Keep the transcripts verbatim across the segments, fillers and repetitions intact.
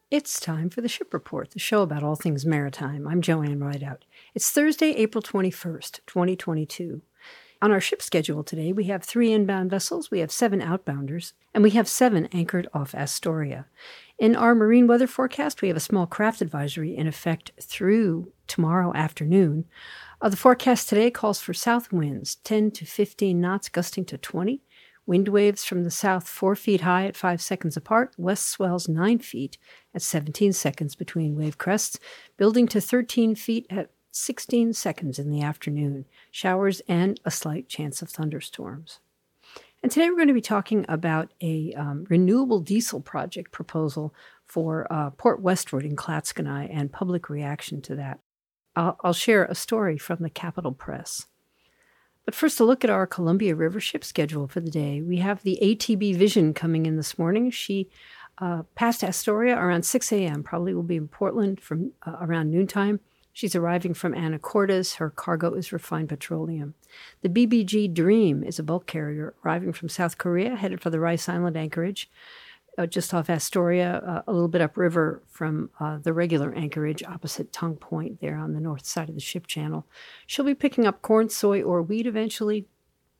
It's time for the Ship Report, the show about all things maritime. I'm Joanne Rideout. It's Thursday, April twenty-first, twenty twenty-two. On our ship schedule today, we have three inbound vessels, we have seven outbounders, and we have seven anchored off Astoria. In our marine weather forecast, we have a small craft advisory in effect through tomorrow afternoon. Uh, the forecast today calls for south winds, ten to fifteen knots, gusting to twenty. Wind waves from the south four feet high at five seconds apart, west swells nine feet at seventeen seconds between wave crests, building to thirteen feet at sixteen seconds in the afternoon, showers and a slight chance of thunderstorms. And today we're going to be talking about a um, renewable diesel project proposal for uh, Port Westward in Clatskanie and public reaction to that. I'll, I'll share a story from the Capital Press. But first, a look at our Columbia River ship schedule for the day. We have the A T B Vision coming in this morning. She uh, passed Astoria around six a.m., probably will be in Portland from uh, around noontime. She's arriving from Anacortes. Her cargo is refined petroleum. The B B G Dream is a bulk carrier arriving from South Korea, headed for the Rice Island anchorage, uh, just off Astoria, uh, a little bit upriver from uh, the regular anchorage opposite Tongue Point there on the north side of the ship channel. She'll be picking up corn, soy, or wheat eventually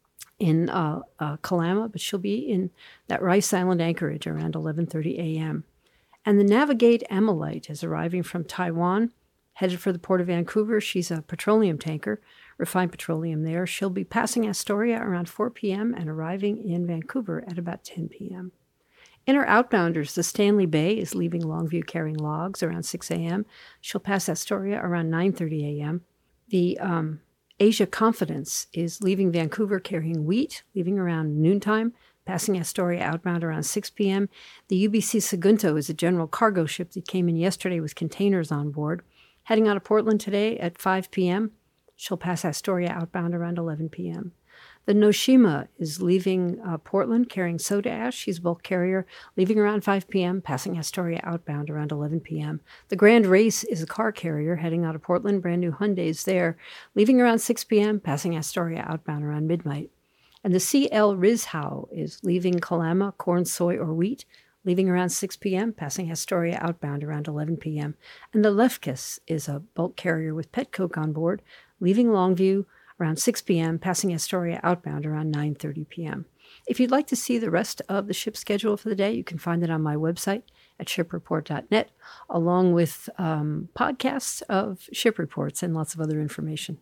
in uh, uh, Kalama, but she'll be in that Rice Island anchorage around eleven thirty a.m. And the Navigate Ammolite is arriving from Taiwan, headed for the Port of Vancouver. She's a petroleum tanker, refined petroleum there. She'll be passing Astoria around four p.m. and arriving in Vancouver at about ten p.m. In her outbounders, the Stanley Bay is leaving Longview carrying logs around six a.m. She'll pass Astoria around nine thirty a.m. The um, Asia Confidence is leaving Vancouver carrying wheat, leaving around noontime, passing Astoria outbound around six p.m. The U B C Sagunto is a general cargo ship that came in yesterday with containers on board, heading out of Portland today at five p.m. She'll pass Astoria outbound around eleven p.m. The Noshima is leaving uh, Portland carrying soda ash. She's a bulk carrier, leaving around five p.m., passing Astoria outbound around eleven p.m. The Grand Race is a car carrier heading out of Portland, brand new Hyundai's there, leaving around six p.m., passing Astoria outbound around midnight. And the C L Rizhao is leaving Kalama, corn, soy, or wheat, leaving around six p.m., passing Astoria outbound around eleven p.m. And the Lefkis is a bulk carrier with pet coke on board, leaving Longview around six p.m., passing Astoria outbound around nine thirty p.m. If you'd like to see the rest of the ship schedule for the day, you can find it on my website at ship report dot net, along with um, podcasts of ship reports and lots of other information.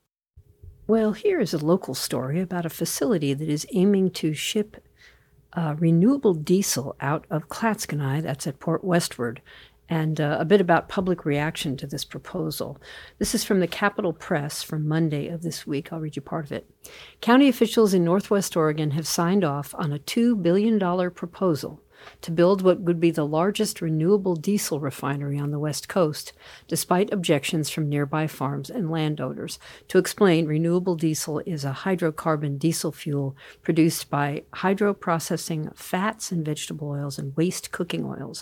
Well, here is a local story about a facility that is aiming to ship uh, renewable diesel out of Clatskanie, that's at Port Westward, and uh, a bit about public reaction to this proposal. This is from the Capital Press from Monday of this week. I'll read you part of it. County officials in Northwest Oregon have signed off on a two billion dollars proposal to build what would be the largest renewable diesel refinery on the West Coast, despite objections from nearby farms and landowners. To explain, renewable diesel is a hydrocarbon diesel fuel produced by hydroprocessing fats and vegetable oils and waste cooking oils.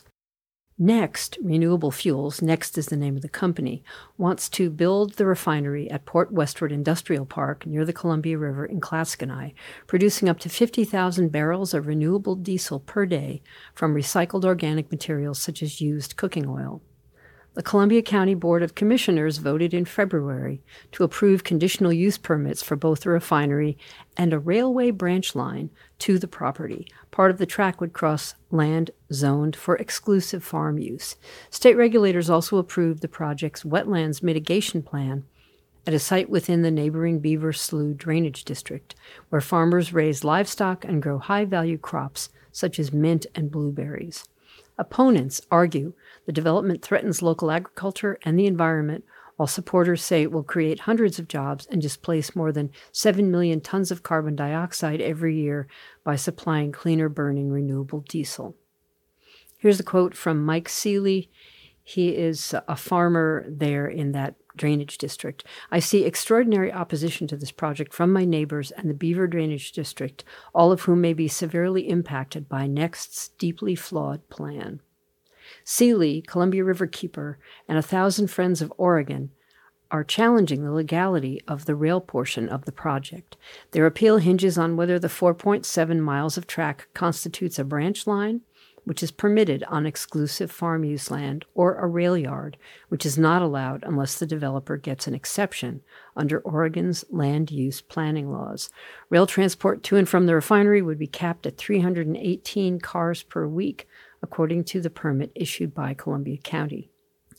Next Renewable Fuels, Next is the name of the company, wants to build the refinery at Port Westward Industrial Park near the Columbia River in Clatskanie, producing up to fifty thousand barrels of renewable diesel per day from recycled organic materials such as used cooking oil. The Columbia County Board of Commissioners voted in February to approve conditional use permits for both the refinery and a railway branch line to the property. Part of the track would cross land zoned for exclusive farm use. State regulators also approved the project's wetlands mitigation plan at a site within the neighboring Beaver Slough Drainage District, where farmers raise livestock and grow high-value crops such as mint and blueberries. Opponents argue the development threatens local agriculture and the environment, while supporters say it will create hundreds of jobs and displace more than seven million tons of carbon dioxide every year by supplying cleaner-burning renewable diesel. Here's a quote from Mike Seeley. He is a farmer there in that drainage district. I see extraordinary opposition to this project from my neighbors and the Beaver Drainage District, all of whom may be severely impacted by Next's deeply flawed plan. Seeley, Columbia River Keeper, and a thousand friends of Oregon are challenging the legality of the rail portion of the project. Their appeal hinges on whether the four point seven miles of track constitutes a branch line, which is permitted on exclusive farm use land, or a rail yard, which is not allowed unless the developer gets an exception under Oregon's land use planning laws. Rail transport to and from the refinery would be capped at three hundred eighteen cars per week, according to the permit issued by Columbia County.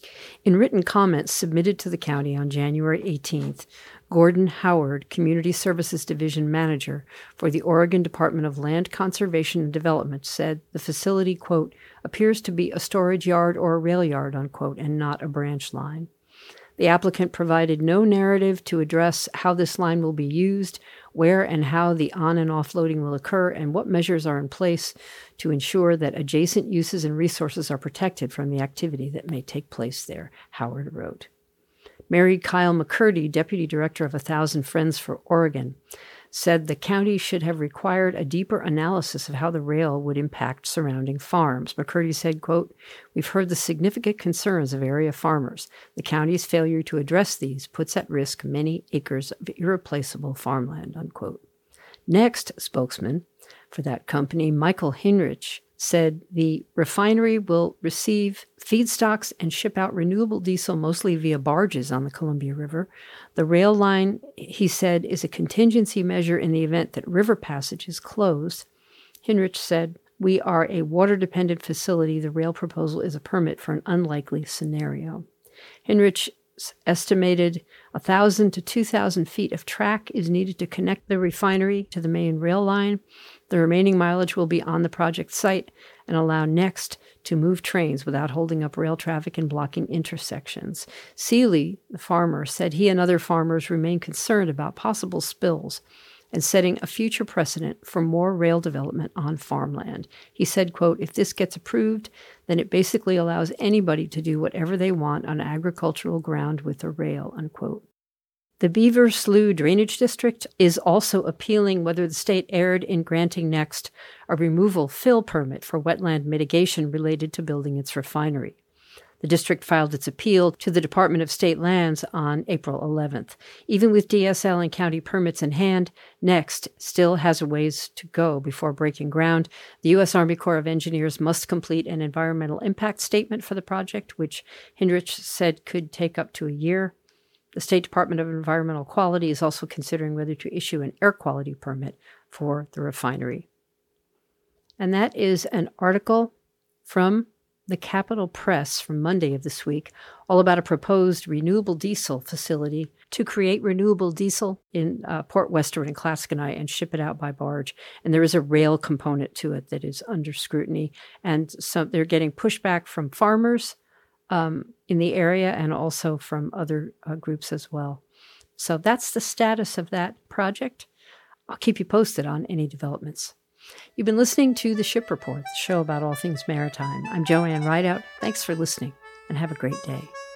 In written comments submitted to the county on January eighteenth, Gordon Howard, Community Services Division Manager for the Oregon Department of Land Conservation and Development, said the facility, quote, appears to be a storage yard or a rail yard, unquote, and not a branch line. The applicant provided no narrative to address how this line will be used, where and how the on- and offloading will occur, and what measures are in place to ensure that adjacent uses and resources are protected from the activity that may take place there, Howard wrote. Mary Kyle McCurdy, Deputy Director of A Thousand Friends for Oregon, said the county should have required a deeper analysis of how the rail would impact surrounding farms. McCurdy said, quote, we've heard the significant concerns of area farmers. The county's failure to address these puts at risk many acres of irreplaceable farmland, unquote. Next, spokesman for that company, Michael Hinrich, said the refinery will receive feedstocks and ship out renewable diesel mostly via barges on the Columbia River. The rail line, he said, is a contingency measure in the event that river passage is closed. Hinrich said, we are a water-dependent facility. The rail proposal is a permit for an unlikely scenario. Hinrich estimated one thousand to two thousand feet of track is needed to connect the refinery to the main rail line. The remaining mileage will be on the project site and allow Next to move trains without holding up rail traffic and blocking intersections. Seeley, the farmer, said he and other farmers remain concerned about possible spills and setting a future precedent for more rail development on farmland. He said, quote, if this gets approved, then it basically allows anybody to do whatever they want on agricultural ground with a rail, unquote. The Beaver Slough Drainage District is also appealing whether the state erred in granting Next a removal fill permit for wetland mitigation related to building its refinery. The district filed its appeal to the Department of State Lands on April eleventh. Even with D S L and county permits in hand, Next still has a ways to go before breaking ground. The U S Army Corps of Engineers must complete an environmental impact statement for the project, which Hinrich said could take up to a year. The State Department of Environmental Quality is also considering whether to issue an air quality permit for the refinery. And that is an article from the Capitol Press from Monday of this week, all about a proposed renewable diesel facility to create renewable diesel in uh, Port Western and Claskenai and ship it out by barge. And there is a rail component to it that is under scrutiny. And so they're getting pushback from farmers um, in the area and also from other uh, groups as well. So that's the status of that project. I'll keep you posted on any developments. You've been listening to The Ship Report, the show about all things maritime. I'm Joanne Rideout. Thanks for listening, and have a great day.